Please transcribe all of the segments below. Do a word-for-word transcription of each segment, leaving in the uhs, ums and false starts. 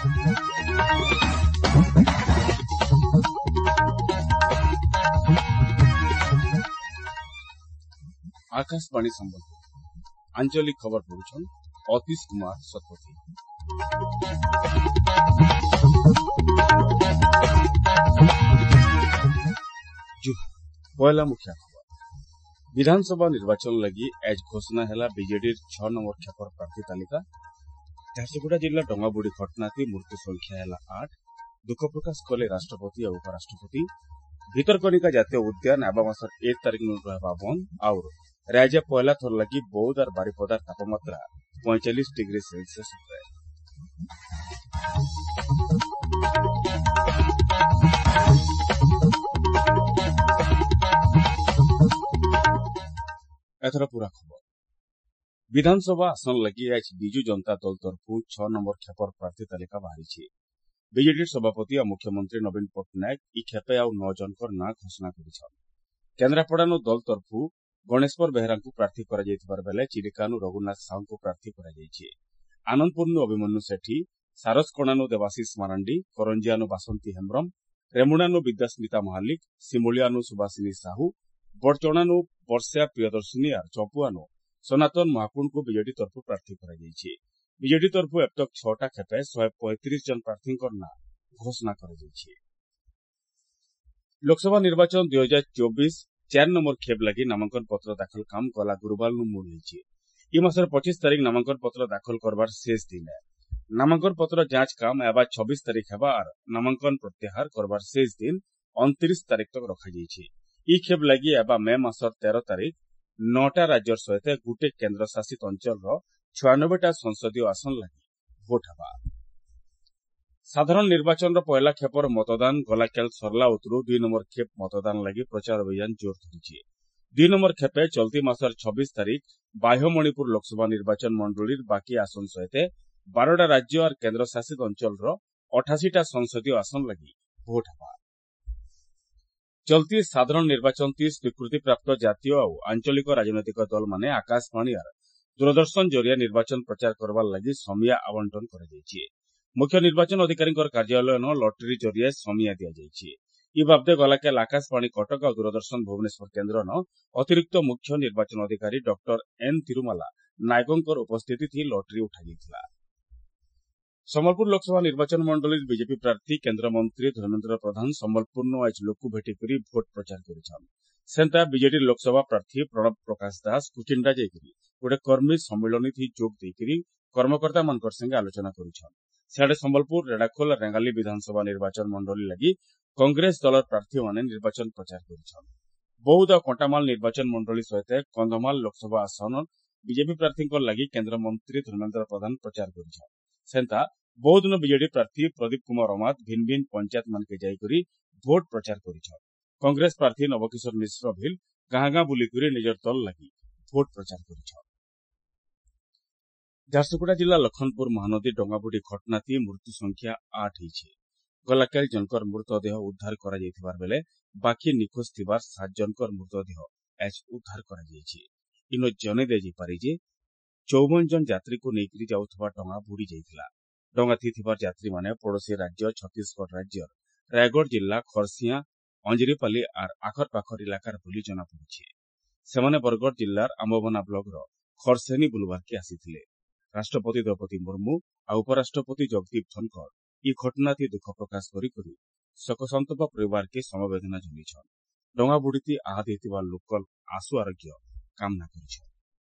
आकाशवाणी संबलपुर आंचलिक खबर पढ़ुछन अतीश कुमार शतपथी। पहला मुख्य खबर विधानसभा निर्वाचन लगी आज घोषणा है बीजेडी छह नंबर छापर प्रार्थी तालिका। झारसुगुड़ा जिला डंगाबुड़ी घटनाती मृत्यु संख्या है आठ। दुख प्रकाश कले राष्ट्रपति और उपराष्ट्रपति। भितरकनिका जातीय उद्यान आबा मासर एक तारिख रहा बंद। आउर राज्य पहला थर लगी बौद्ध और बारिपदार तापमात्रा पैंतालीस डिग्री सेल्सियस एथर पूरा खबर विधानसभा आसन लगी आज बिजु जनता दल तरफ छह नंबर खेपर प्रार्थी तालिका बाहरी। बीजेडी सभापति और मुख्यमंत्री नवीन पट्टनायक इ खेपे आउ नौ जनकर नाँ घोषणा कर केन्द्रापड़ा दल तरफ गणेश्वर बेहरा को प्रार्थी कर बेले चिलिकानु रघुनाथ साहू को प्रार्थी कर आनंदपुर अभिमन्यु सेठी, सारसकणानु देवाशीष मारांडी, करंजियानु बासंती हेम्ब्रम, रेमुणानु विद्यास्मिता महालिक, सिमुलियानु सुभाषिनी साहू, बड़चणानु वर्षा प्रियदर्शिनी और चंपुआनु सनातन महाकुंड को बीजेडी तरफ प्रार्थी कर बीजेडी तरफ अब तक छटा खेपे शहे पैंतीस जन प्रार्थी नाँ घोषणा कर लोकसभा निर्वाचन दुई हजार चौबीस चार नंबर खेप लगी नामांकन पत्र दाखल काम गला गुरुवार मूल होती। मासर पच्चीस तारीख नामांकन पत्र दाखल करवार शेष दिन है। नामांकन पत्र जांच काम एवं छब्बीस तारीख है और नामांकन प्रत्याहार करवार शेष दिन उनतीस तारीख तक रखा खेप लगी एवं मे मासर तेरह तारीख नौटा राज्य सहित गोटे केन्द्र शासित अंचल छियानबेटा संसदीय आसन लगी भोट हवा। साधारण निर्वाचन पहला खेपर मतदान गलाकाल सरला उतरू दुई नंबर खेप मतदान लगी प्रचार अभियान जोर धरी। दुई नंबर खेपे चलती मासर छब्बीस तारीख बाह्य मणिपुर लोकसभा निर्वाचन मंडलीर बाकी आसन सहित बारटा राज्य और केन्द्र शासित अंचल अठाशीटा संसदीय आसन लगी भोट हवा। चलती साधारण निर्वाचन स्वीकृति प्राप्त जातीय और आंचलिक राजनैतिक दल माने आकाशवाणी और दूरदर्शन जरिया निर्वाचन प्रचार करवार लगी समिया आवंटन कर मुख्य निर्वाचन अधिकारी कार्यालय लटरी जरिए समिया दि बाबदे गलाकाल आकाशवाणी कटक और दूरदर्शन भुवनेश्वर केन्द्र अतिरिक्त मुख्य निर्वाचन अधिकारी डॉक्टर एन तिरुमाला नायकों उपस्थिति थी लटरी उठाई। सम्बलपुर लोकसभा निर्वाचन मंडल बीजेपी प्रार्थी केन्द्र मंत्री धर्मेन्द्र प्रधान सम्बलपुर आज लोक भेटिक भोट प्रचार कर बीजेडी लोकसभा प्रार्थी प्रणब प्रकाश दास कुचिंडा जाकर गोटे कर्मी सम्मिलन थी जोग देकर कर्मकर्ता मान संगे आलोचना कर सियाड़े सम्बलपुर रेड़ाखोल रेंगाली विधानसभा निर्वाचन मंडली लगी कांग्रेस दल प्रार्थी माने निर्वाचन प्रचार कर बौद्ध और कंटामाल निर्वाचन मंडली सहित कंधमाल लोकसभा आसन बीजेपी प्रार्थी लगी केन्द्र मंत्री धर्मेन्द्र प्रधान प्रचार कर बौद्ध बीजेडी प्रार्थी प्रदीप कुमार अमात भिन्न भिन्न पंचायत मान के जाकर भोट प्रचार कर कांग्रेस प्रार्थी नवकिशोर मिश्र भिल गाँ गाँ बुलिक निजर दल लगी भोट प्रचार कर झारसुगुड़ा जिला लखनपुर महानदी डंगाबुड़ी घटनाती मृत्यु संख्या आठ होती। गलाकाल जनकर मृतदेह उद्धार कर बेले बाकी निखोज थिबार सात जनकर मृतदेह आज उद्धार कर जने दे पारि जे चौवन जन यात्री को लेकर जाउथबा डंगा बुड़ी जाइथिला। डंगा थी थिबार यात्री माने पड़ोसी राज्य छत्तीसगढ़ राज्य रायगढ़ जिला खरसिया अंजरीपाली और आखर पाखर इलाकार बोली जना पड़ी। सेमाने बरगढ़ जिलार आंबवना ब्लॉक खरसेनी बुलवार के आसीथिले। राष्ट्रपति द्रौपदी मुर्मू और उपराष्ट्रपति जगदीप धनखड़ इ घटना दुख प्रकाश कर शोकसंतप्त परिवार के समवेदना जन डंगा बुड़ी आहत होता लोकल आशु आरोग्य कामना कर।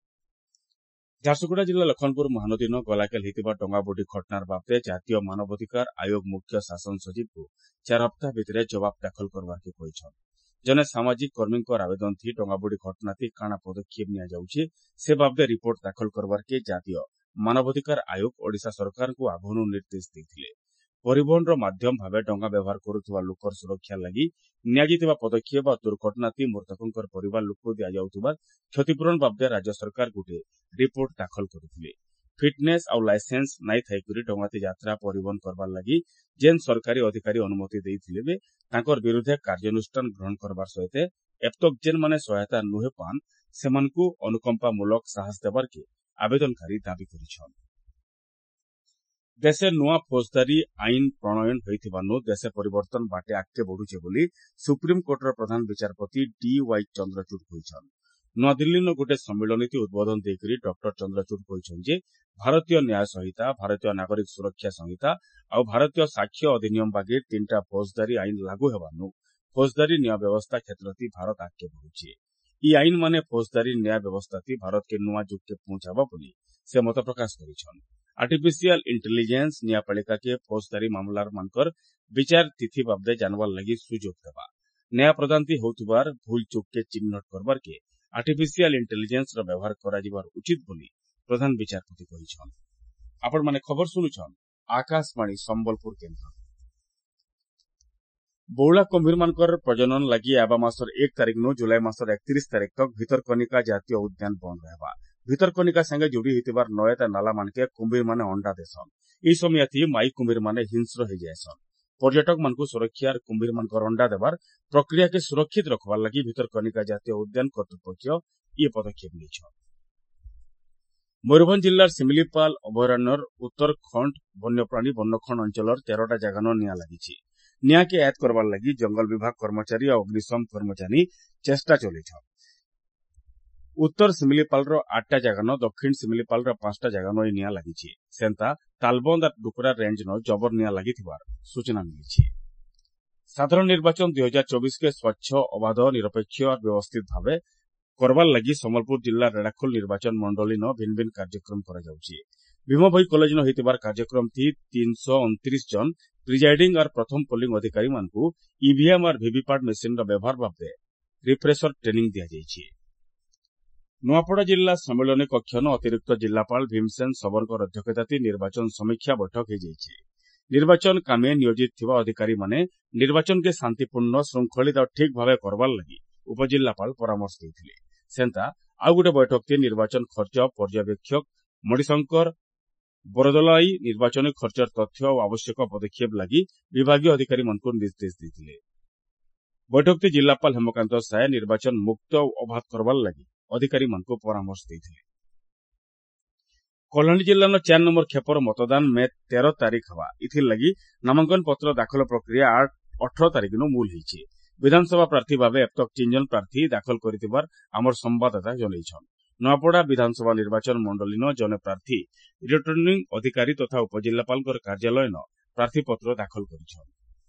झारसुगुड़ा जिला लखनपुर महानदी गलाकाल होता डंगा बुड़ी घटनार बाबदे जातीय मानवाधिकार आयोग मुख्य शासन सचिव को चार हप्ताह भितर जवाब दाखल करवार के कही। जने सामाजिक कर्मी आवेदन थी डंगाबुड़ी घटना काना पदक्षेप नि से बाबदे रिपोर्ट दाखल करवार के जातीय मानवाधिकार आयोग ओडिशा सरकार को आगुन निर्देश देते परिवहन माध्यम भाव डंगा व्यवहार करुवा लोकर सुरक्षा लगी नियाजिथिबा पदक्षेप और दुर्घटना मृतकों परिवार लोक दिया क्षतिपूरण बाबदे राज्य सरकार गोटे रिपोर्ट दाखल करथिले। फिटनेस और लाइसेंस नाई थाई डंगाती यात्रा परिवहन करवार लगी जेन सरकारी अधिकारी अनुमति देइथिले बे तांकर विरुद्ध कार्यानुष्ठान ग्रहण करवार सहित एतक जेन माने सहायता नुहे पान सेमानकु अनुकंपामूलक साहस देवार के आवेदनकारी दाबी करिछन। देशे नुआ फौजदारी आईन प्रणयन होइथिबानु देशे परिवर्तन बाटे आगे बढ़ुचे बोली सुप्रीमकोर्टर प्रधान विचारपति डी वाई चंद्रचूड़ कहिछन। नूआदिल्ली न गोटे सम्मिलनी उद्बोधन देकरी डॉक्टर चंद्रचूड़ कहिछन जे भारतीय न्याय संहिता, भारतीय नागरिक सुरक्षा संहिता और भारतीय साक्ष्य अधिनियम बागे तीनटा फौजदारी आईन लागू हेबानु फौजदारी न्याय व्यवस्था क्षेत्रती भारत आगे बढ़ुचे। ई आईन माने फौजदारी न्याय व्यवस्था थी भारत के नुआ जुग के पहुंचाबा बोली से मत प्रकाश करिछन। आर्टिफिशियल इंटेलिजेंस न्यायपालिका के फौजदारी मामलार मानकर विचार तिथि बाबदे जानवार लगी सुजोग देबा, न्याय प्रदानती होतुबार भूल चूक के चिन्हट करबार के आर्टिफिशियल इंटेलिजेंस रो व्यवहार करा जिबार उचित बोली प्रधान विचारपति कहिछन। आपण माने खबर सुनुछन आकाशवाणी संबलपुर केंद्र। बौला कुंभीर मानकर प्रजनन लगी आबा मासर एक तारीख नु जुलाई मासर एकतीस तारीख तक भितरकनिका जातीय उद्यान बंद रहबा। भितरकनिका संगे जोड़ी हितबार नयता नाला मानके कुंभीर माने अंडा देसन। ई समय थी माई कुंभीर माने हिंस्र हो जायसन। पर्यटक मानकु सुरक्षा और कुंभीर मानकर अंडा देबार प्रक्रिया के सुरक्षित रखबार लगी भितरकनिका जातीय उद्यान कर्तृपक्ष ये पदक्षेप लेछन। मयूरभंज जिल्लार सिमिलीपाल अभयारण्यर उत्तरखंड वन्यप्राणी वनखंड अंचलर तेरटा जगान निया लगी। निया के आयत करबार लगी जंगल विभाग कर्मचारी और अग्निशम कर्मचारी चेष्टा चलेछन। उत्तर सिमिलीपाल आठटा जगान, दक्षिण सिमिलीपाल पांचटा जगान निया लगी। सेंता तालबंद और डुकरा रेंज न जबर निया लगी सूचना मिली। साधारण निर्वाचन दुई हजार चौबीस के स्वच्छ अबाध निरपेक्ष और व्यवस्थित भाव करबार लगी संबलपुर जिला रेड़ाखोल निर्वाचन मंडली न भिन्न भिन्न कार्यक्रम करा जाउछि। भीमभोई कॉलेज न होइतिबार कार्यक्रम थी तीन सौ उनतीस जन प्रिजाइडिंग और प्रथम पोलिंग अधिकारी मानकु ईवीएम और वीवीपैट मेसिन व्यवहार बाबदे रिफ्रेशर ट्रेनिंग दिया जाइछि। नुआपड़ा जिला सम्मेलन कक्ष न अतिरिक्त जिलापाल भीमसेन सबरकर अध्यक्षताती निर्वाचन समीक्षा बैठक हो जाइछि। निर्वाचन कामे नियोजित थिबा अधिकारी माने निर्वाचन के शांतिपूर्ण श्रृंखलित और ठीक भाव करबार लगी उपजिलापाल परामर्श देथिले। सेंता आउ गोटे बैठक थी निर्वाचन खर्च पर्यवेक्षक मणिशंकर बरदलाई निर्वाचन खर्चर तथ्य और आवश्यक पदक्षेप लगी विभागीय अधिकारी मानकु निर्देश देथिले। बैठक थी जिलापाल हेमकांत साय निर्वाचन मुक्त और अबाध करबार लगी अधिकारी मानकु परामर्श देथिले। कलाहांडी जिल्ला न चार नंबर खेपर मतदान मे तेरह तारीख हवा इथिर लगी नामांकन पत्र दाखल प्रक्रिया आठ अठारह तारीख नु मूल होइछि। विधानसभा प्रार्थी भाव अब तक तीन जन प्रार्थी दाखल करथिबार आमर संवाददाता जनैछन। नुआपड़ा विधानसभा निर्वाचन मंडली न जने प्रार्थी रिटर्निंग अधिकारी तथा उपजिलापाल कार्यालय न प्रार्थीपत्र दाखल करिछन।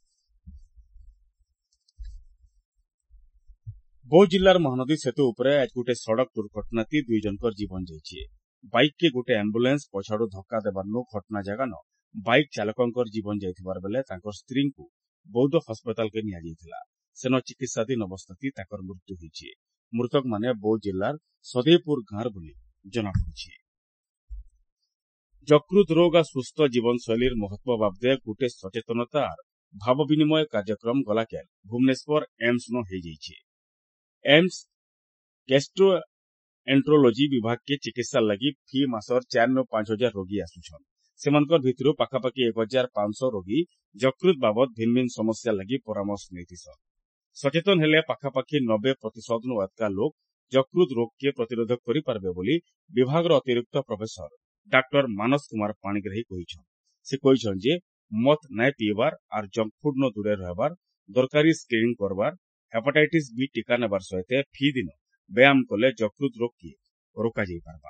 बौद्ध जिलार महानदी सेतु उपरे आज गोटे सड़क दुर्घटना ती दुई जनकर जीवन जाइछि। बाइक के गोटे एम्बुलेंस पछाड़ू धक्का देबारनु घटना जगह न बाइक चालकंकर जीवन जाइथिबार बेले तांकर स्त्री को बौद्ध हस्पिटाल के निया जाइथिला। सेन चिकित्साधीन अवस्था ताकर मृत्यु होइछि। मृतक माने बौद्ध जिलार सदेपुर गांर बोली जना पड़िछि। यकृत रोग और सुस्थ जीवनशैलीर महत्व बाबदे गोटे सचेतनता और भाव विनिमय कार्यक्रम गलाकेल भुवनेश्वर एम्स न हो जाइछि। एम्स गैस्ट्रोएंट्रोलॉजी विभाग के चिकित्सा लगी फी मासर चार न पांच हजार रोगी आसुछन। सेमानकर भितरु पाखापाखि एक हजार पांच सौ रोगी यकृत बाबद भिन्न भिन्न समस्या लगी परामर्श नैथिसन। सचेतन हेले पाखापाखि नब्बे प्रतिशत नु अधिका लोक यकृत रोग के प्रतिरोधक करि पारबे बोली विभाग अतिरिक्त प्रोफेसर डॉक्टर मानस कुमार पाणिग्राही कहिछन। से कहिछन जे मत नाय पीबार और जंक फूड न दूरे रहबार, दरकारी स्क्रीनिंग करबार, हेपाटाइटिस बी टीका नेबार सहित फी दिन व्यायाम कले यकृत रोग के रोका जाई पारबा।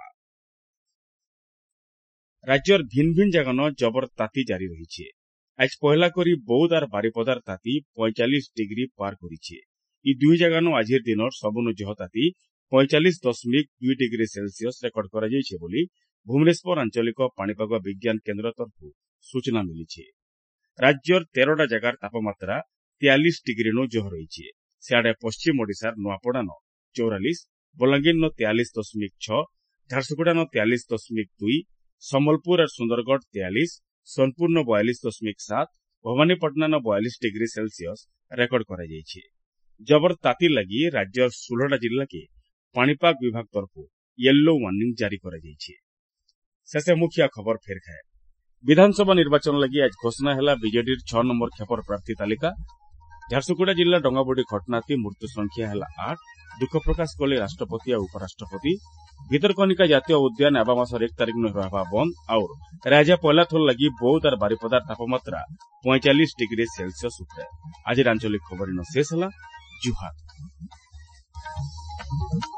राज्यर भिन्न भिन्न जगह जबर ताती जारी रही। आज पहला करी बौद्ध और बारिपदार ताती पैंचालीस डिग्री पार करिछे। ई दुई जगह आज दिन सबुनु जह ताती पैंचालीस दशमिक दुई डिग्री सेल्सियस रेकर्ड करा जाइछे बोली भुवनेश्वर आंचलिक पाणीपाग विज्ञान केन्द्र तरफ सूचना मिली। राज्यर तेरटा जगार तापमात्रा तेयालीस डिग्री नु जह रही। सियाड़े पश्चिम ओडिशार नुआपड़ा न चौरालीस, बलांगीर न तेयालीस दशमिक छह, झारसुगुड़ा न तेयालीस दशमिक दुई, सम्बलपुर और सुंदरगढ़ तेयालीस, सोनपुर न बयालीस दशमिक सात, भवानीपटना न बयालीस डिग्री सेल्सियस रेकर्ड करा जाइछे। जबर ताती लगी राज्यर सोलहटा जिला के पाणीपाग विभाग तरफ येलो वार्निंग जारी करा जाइछे। शेषे मुखिया खबर फेर खाए। विधानसभा निर्वाचन लगी आज घोषणा है बीजेडी छह नंबर खेपर प्रार्थी तालिका। झारसुगुड़ा जिला डंगाबुड़ी घटना मृत्यु संख्या है आठ। दुख प्रकाश कले राष्ट्रपति और उपराष्ट्रपति। ଭିତରକନିକା ଜାତୀୟ ଉଦ୍ୟାନ एबा मासर एक तारिख न रहबा बंद और राजा पहला थोर लगी बौद्ध और बारिपदार तापमात्रा पैंतालीस डिग्री सेल्सियस उठे। आज आंचलिक खबर इन शेष है। जुहार।